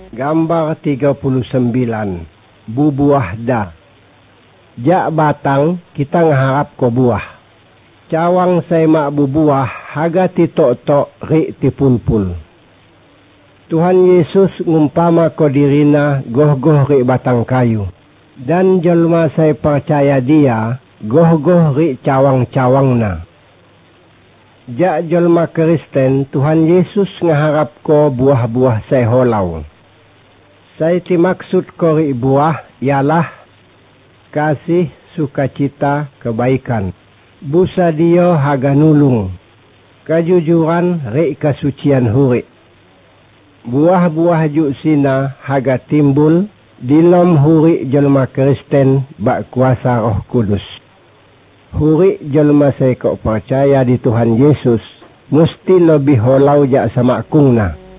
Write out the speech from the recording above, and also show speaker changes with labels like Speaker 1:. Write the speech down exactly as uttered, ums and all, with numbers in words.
Speaker 1: Gambar tiga puluh sembilan. Bubuah da. Jak batang kita ngaharap ko buah. Cawang saya mak bubuah haga ti tok-tok ri ti pulpul. Tuhan Yesus ngumpama ko dirina goh-goh ri batang kayu. Dan jelma saya percaya dia goh-goh ri cawang-cawangna. Jak jelma Kristen Tuhan Yesus ngaharap ko buah-buah saya holau. Saya ti maksud ko ri buah ialah kasih, sukacita, kebaikan. Busa dia haga nulung. Kejujuran ri kasucian huri. Buah-buah juk sina haga timbul dilom huri jelma Kristen bak kuasa Roh Kudus. Huri jelma saya kok percaya di Tuhan Yesus mesti lebih holau jak sama kungna.